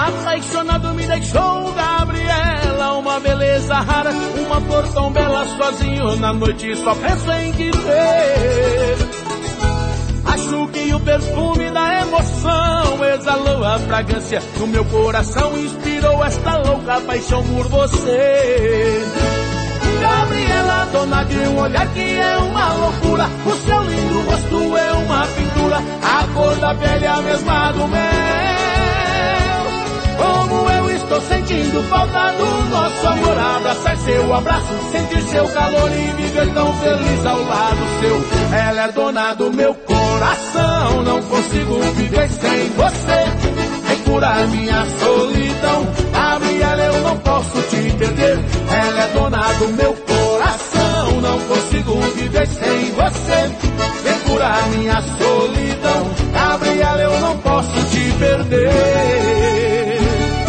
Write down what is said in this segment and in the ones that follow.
Apaixonado me deixou Gabriela, uma beleza rara, uma flor tão bela, sozinho na noite só penso em te ver. Acho que o perfume da emoção exalou a fragrância no meu coração, inspirou esta louca paixão por você. Gabriela, dona de um olhar que é uma loucura, o seu lindo rosto é uma pintura, a cor da pele é a mesma do mel. Como eu estou sentindo falta do nosso amor, abraçar seu abraço, sentir seu calor e viver tão feliz ao lado seu. Ela é dona do meu coração, não consigo viver sem você. Vem curar minha solidão, Gabriela, eu não posso te perder. Ela é dona do meu coração, não consigo viver sem você. Vem curar minha solidão, Gabriela, eu não posso te perder.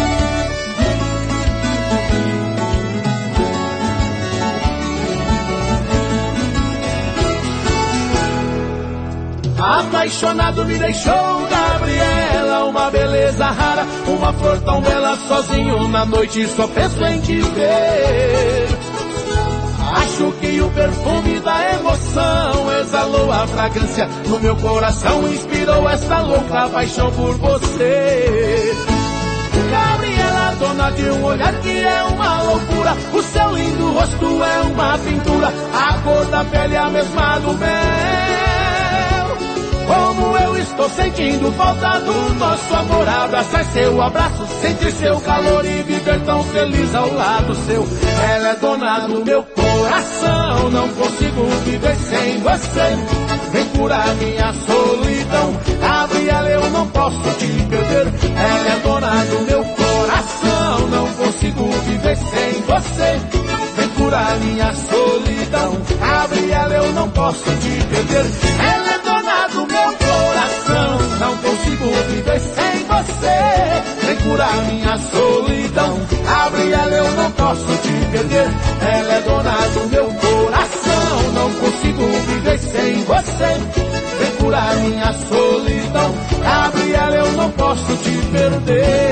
Apaixonado me deixou Gabriela, uma beleza rara, uma flor tão bela, sozinho na noite só penso em te ver. Acho que o perfume da emoção exalou a fragrância no meu coração, inspirou esta louca paixão por você. Gabriela, dona de um olhar que é uma loucura, o seu lindo rosto é uma pintura, a cor da pele é a mesma do mel. Como eu estou sentindo falta do nosso amor, abraçar seu abraço, sentir seu calor e viver tão feliz ao lado seu. Ela é dona do meu coração, não consigo viver sem você. Vem curar minha solidão, Gabriela, eu não posso te perder. Ela é dona do meu coração, não consigo viver sem você. Vem curar minha solidão, Gabriela, eu não posso te perder. Ela é dona do meu coração, não consigo viver sem você. Vem curar minha solidão, Gabriela, eu não posso te perder. Ela é dona do meu coração, não consigo viver sem você. Vem curar minha solidão, Gabriela, eu não posso te perder.